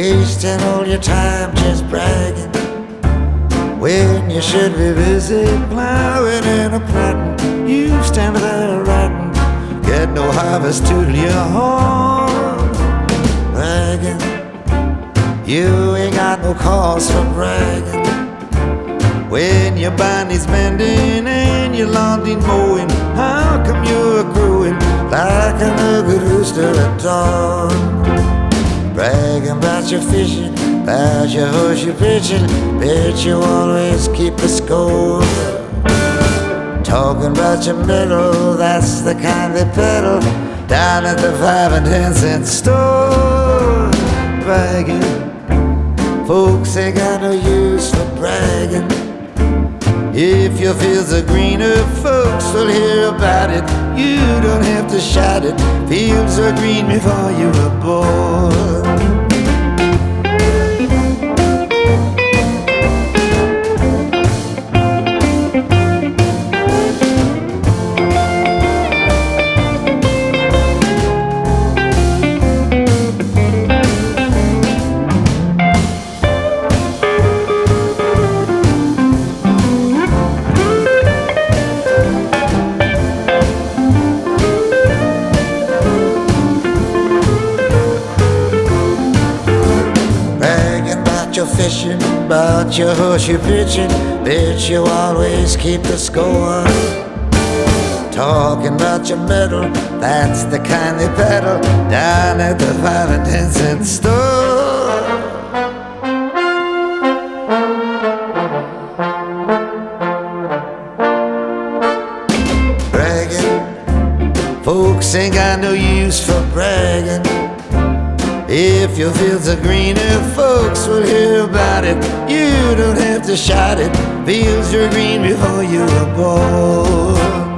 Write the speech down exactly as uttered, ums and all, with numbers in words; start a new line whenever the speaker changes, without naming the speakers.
wasting all your time just bragging when you should be busy plowing and a planting. You stand there ratting, get no harvest to your horn. Bragging, you ain't got no cause for bragging when your body's bending and your lawn ain't mowing. How come you're crowing like an ugly rooster at dawn? Bragging about your fishing, about your horse you're pitching, bet you always keep the score. Talking about your metal, that's the kind they peddle down at the five and ten cent store. Bragging, folks ain't got no use for bragging. If your fields are greener, folks will hear about it. You don't have to shout it, fields are green before you were born. Your fishing, about your horse you're pitching, bet you always keep the score. Talking about your metal, that's the kind they peddle down at the five and ten cent store. Bragging, folks ain't got no use for bragging. If your fields are greener, folks will hear about it. You don't have to shout it, fields are green before you were born.